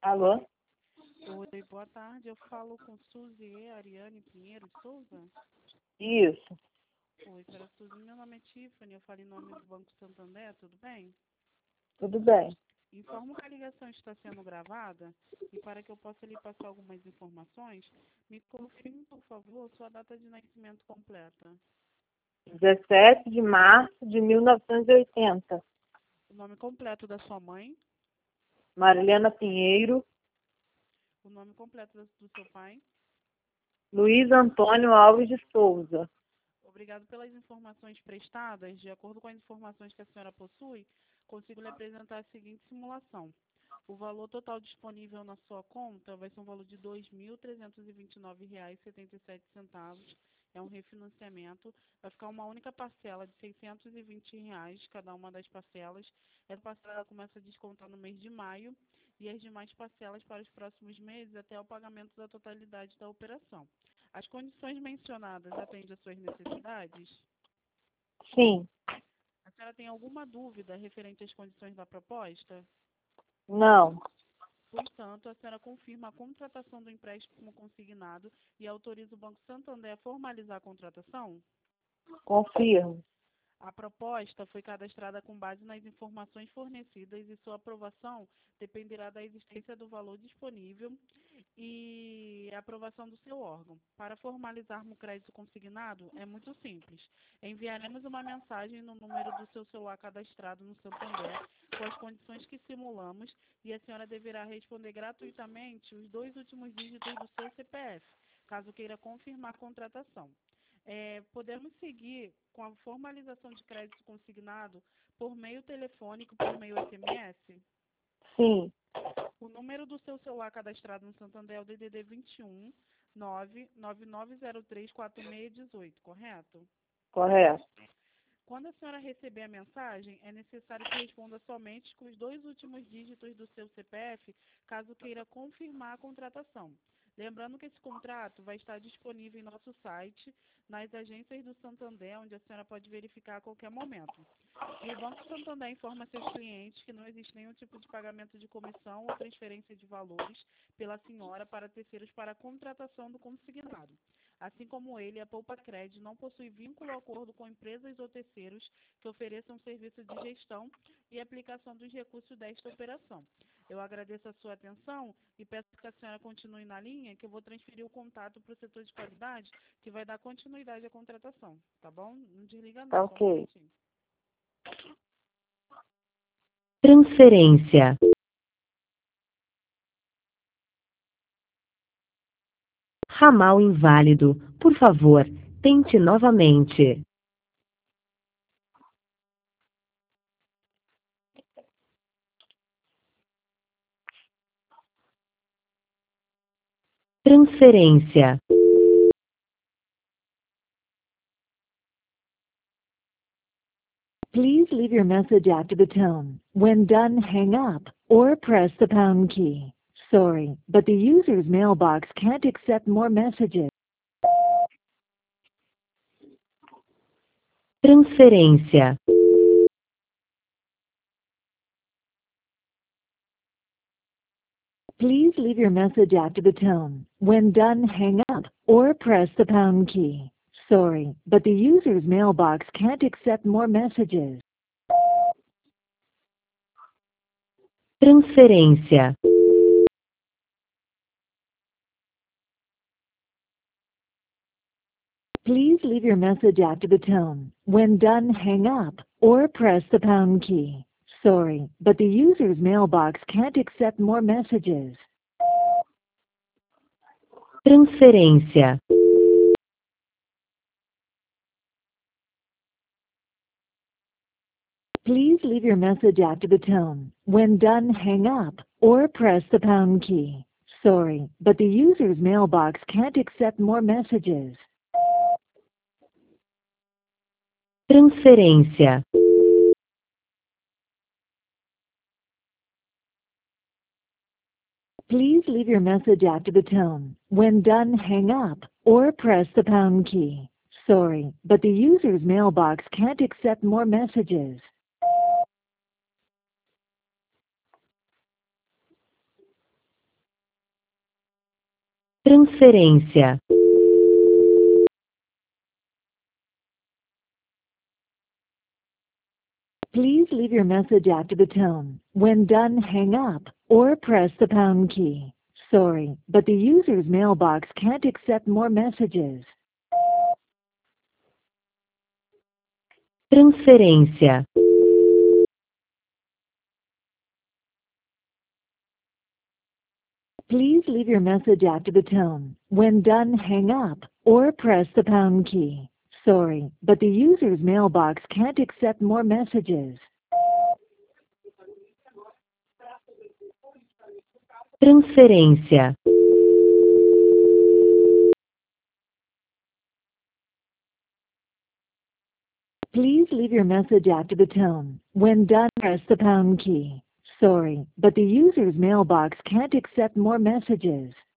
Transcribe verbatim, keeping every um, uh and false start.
Alô? Oi, boa tarde. Eu falo com Suzy Ariane Pinheiro de Souza. Isso, Oi, senhora Suzy. Meu nome é Tiffany. Eu falo em nome do Banco Santander, tudo bem? tudo bem. Informo que a ligação está sendo gravada e para que eu possa lhe passar algumas informações, me confirme, por favor, sua data de nascimento completa. dezessete de março de mil novecentos e oitenta. O nome completo da sua mãe, Marilena Pinheiro, o nome completo do do seu pai. Luiz Antônio Alves de Souza. Obrigado pelas informações prestadas. De acordo com as informações que a senhora possui, consigo lhe apresentar a seguinte simulação. O valor total disponível na sua conta vai ser um valor de dois mil trezentos e vinte e nove reais e setenta e sete centavos. É um refinanciamento. Vai ficar uma única parcela de seiscentos e vinte reais cada uma das parcelas. Essa parcela ela começa a descontar no mês de maio e as demais parcelas para os próximos meses até o pagamento da totalidade da operação. As condições mencionadas atendem às suas necessidades? Sim, A senhora tem alguma dúvida referente às condições da proposta? não, Portanto, a senhora confirma a contratação do empréstimo consignado e autoriza o Banco Santander a formalizar a contratação? confirmo. A proposta foi cadastrada com base nas informações fornecidas e sua aprovação dependerá da existência do valor disponível e a aprovação do seu órgão. Para formalizarmos o crédito consignado, é muito simples. Enviaremos uma mensagem no número do seu celular cadastrado no Santander com as condições que simulamos e a senhora deverá responder gratuitamente os dois últimos dígitos do seu C P F, caso queira confirmar a contratação. É, podemos seguir com a formalização de crédito consignado por meio telefônico, por meio S M S? Sim, O número do seu celular cadastrado no Santander é o D D D vinte e um, nove nove nove zero três quatro seis um oito, correto? correto. Quando a senhora receber a mensagem, é necessário que responda somente com os dois últimos dígitos do seu C P F, caso queira confirmar a contratação. Lembrando que esse contrato vai estar disponível em nosso site, nas agências do Santander, onde a senhora pode verificar a qualquer momento. E o Banco Santander informa seus clientes que não existe nenhum tipo de pagamento de comissão ou transferência de valores pela senhora para terceiros para a contratação do consignado. Assim como ele, a Poupa Cred não possui vínculo ou acordo com empresas ou terceiros que ofereçam serviço de gestão e aplicação dos recursos desta operação. Eu agradeço a sua atenção e peço que a senhora continue na linha, que eu vou transferir o contato para o setor de qualidade, que vai dar continuidade à contratação, tá bom? Não desliga Tá não, só um ok. momentinho. Transferência. Ramal inválido. Por favor, tente novamente. Transferência. Please leave your message after the tone. When done, hang up or press the pound key. Sorry, but the user's mailbox can't accept more messages. Transferência. Please leave your message after the tone. When done, hang up or press the pound key. Sorry, but the user's mailbox can't accept more messages. Transferência. Please leave your message after the tone. When done, hang up or press the pound key. Sorry, but the user's mailbox can't accept more messages. Transferência. Please leave your message after the tone. When done, hang up or press the pound key. Sorry, but the user's mailbox can't accept more messages. Transferência. Please leave your message after the tone. When done, hang up or press the pound key. Sorry, but the user's mailbox can't accept more messages. Transferência. Please leave your message after the tone. When done, hang up or press the pound key. Sorry, but the user's mailbox can't accept more messages. Transferência. Please leave your message after the tone. When done, hang up or press the pound key. Sorry, but the user's mailbox can't accept more messages. Transferência. Please leave your message after the tone. When done, press the pound key. Sorry, but the user's mailbox can't accept more messages.